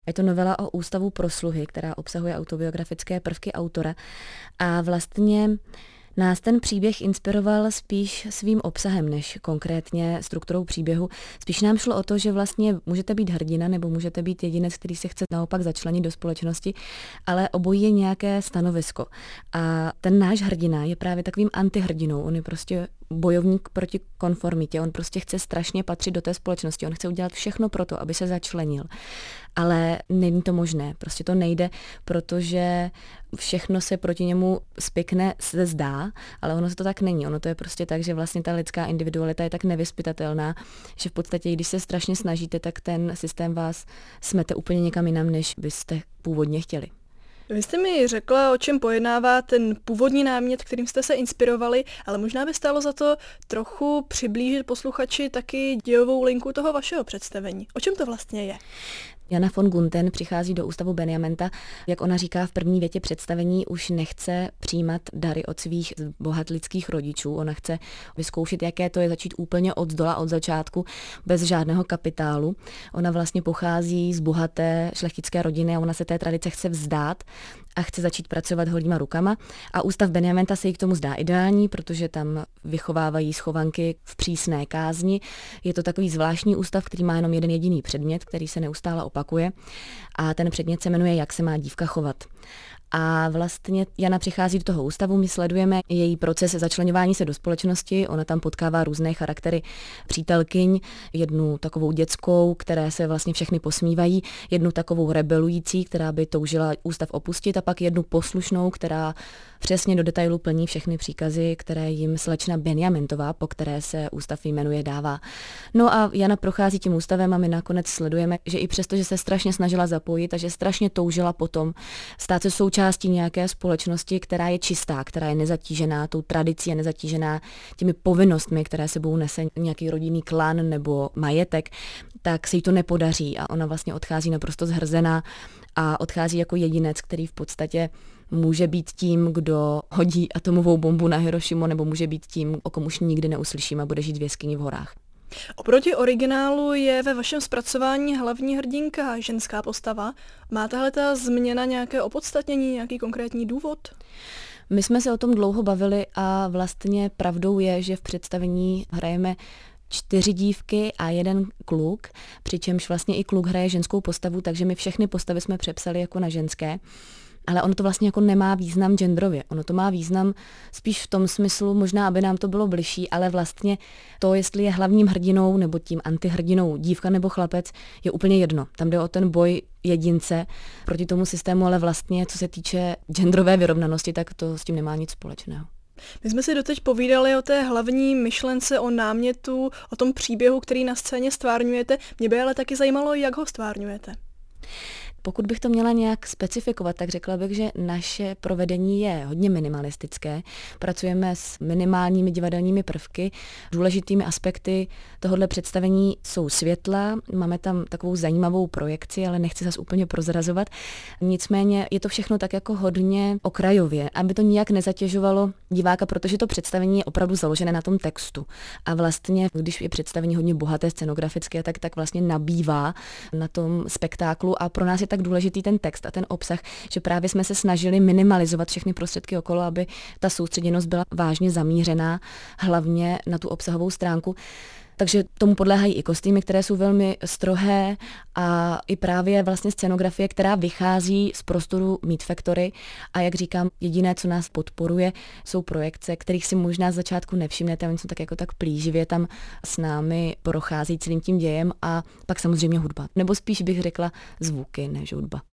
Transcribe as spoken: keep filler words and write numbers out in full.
Je to novela o Ústavu pro sluhy, která obsahuje autobiografické prvky autora a vlastně nás ten příběh inspiroval spíš svým obsahem, než konkrétně strukturou příběhu. Spíš nám šlo o to, že vlastně můžete být hrdina nebo můžete být jedinec, který se chce naopak začlenit do společnosti, ale obojí je nějaké stanovisko. A ten náš hrdina je právě takovým antihrdinou. On je prostě bojovník proti konformitě. On prostě chce strašně patřit do té společnosti. On chce udělat všechno pro to, aby se začlenil. Ale není to možné. Prostě to nejde, protože všechno se proti němu spěkne, se zdá, ale ono se to tak není. Ono to je prostě tak, že vlastně ta lidská individualita je tak nevyzpytatelná, že v podstatě, když se strašně snažíte, tak ten systém vás smete úplně někam jinam, než byste původně chtěli. Vy jste mi řekla, o čem pojednává ten původní námět, kterým jste se inspirovali, ale možná by stálo za to trochu přiblížit posluchači taky dějovou linku toho vašeho představení. O čem to vlastně je? Jana von Gunten přichází do ústavu Benjamenta, jak ona říká v první větě představení, už nechce přijímat dary od svých bohatlických rodičů. Ona chce vyzkoušet, jaké to je začít úplně od zdola, od začátku, bez žádného kapitálu. Ona vlastně pochází z bohaté šlechtické rodiny a ona se té tradice chce vzdát a chce začít pracovat holýma rukama. A ústav Benjamenta se jí k tomu zdá ideální, protože tam vychovávají schovanky v přísné kázni. Je to takový zvláštní ústav, který má jenom jeden jediný předmět, který se neustále opakuje. A ten předmět se jmenuje Jak se má dívka chovat. A vlastně Jana přichází do toho ústavu, my sledujeme její proces začleňování se do společnosti, ona tam potkává různé charaktery přítelkyň, jednu takovou dětskou, které se vlastně všechny posmívají, jednu takovou rebelující, která by toužila ústav opustit a pak jednu poslušnou, která přesně do detailu plní všechny příkazy, které jim slečna Benjamentová, po které se ústav jmenuje, dává. No a Jana prochází tím ústavem a my nakonec sledujeme, že i přesto, že se strašně snažila zapojit a že strašně toužila potom stát se součástí nějaké společnosti, která je čistá, která je nezatížená tou tradicí, je nezatížená těmi povinnostmi, které sebou nese nějaký rodinný klan nebo majetek, tak se jí to nepodaří a ona vlastně odchází naprosto zhrzená a odchází jako jedinec, který v podstatě může být tím, kdo hodí atomovou bombu na Hirošimu, nebo může být tím, o kom už nikdy neuslyšíme a bude žít v jeskyni v horách. Oproti originálu je ve vašem zpracování hlavní hrdinka ženská postava. Má tahle ta změna nějaké opodstatnění, nějaký konkrétní důvod? My jsme se o tom dlouho bavili a vlastně pravdou je, že v představení hrajeme čtyři dívky a jeden kluk, přičemž vlastně i kluk hraje ženskou postavu, takže my všechny postavy jsme přepsali jako na ženské. Ale ono to vlastně jako nemá význam genderově. Ono to má význam spíš v tom smyslu, možná, aby nám to bylo bližší, ale vlastně to, jestli je hlavním hrdinou nebo tím antihrdinou dívka nebo chlapec, je úplně jedno. Tam jde o ten boj jedince proti tomu systému, ale vlastně, co se týče genderové vyrovnanosti, tak to s tím nemá nic společného. My jsme si doteď povídali o té hlavní myšlence, o námětu, o tom příběhu, který na scéně stvárňujete. Mě by ale taky zajímalo, jak ho stvárňujete. Pokud bych to měla nějak specifikovat, tak řekla bych, že naše provedení je hodně minimalistické. Pracujeme s minimálními divadelními prvky. Důležitými aspekty tohohle představení jsou světla, máme tam takovou zajímavou projekci, ale nechci zas úplně prozrazovat. Nicméně je to všechno tak jako hodně okrajově, aby to nijak nezatěžovalo diváka, protože to představení je opravdu založené na tom textu. A vlastně, když je představení hodně bohaté scenografické, tak, tak vlastně nabývá na tom spektáklu a pro nás je tak důležitý ten text a ten obsah, že právě jsme se snažili minimalizovat všechny prostředky okolo, aby ta soustředěnost byla vážně zamířená hlavně na tu obsahovou stránku. Takže tomu podléhají i kostýmy, které jsou velmi strohé a i právě vlastně scenografie, která vychází z prostoru Meat Factory a jak říkám, jediné, co nás podporuje, jsou projekce, kterých si možná z začátku nevšimnete, oni jsou tak jako tak plíživě tam s námi prochází celým tím dějem a pak samozřejmě hudba. Nebo spíš bych řekla zvuky než hudba.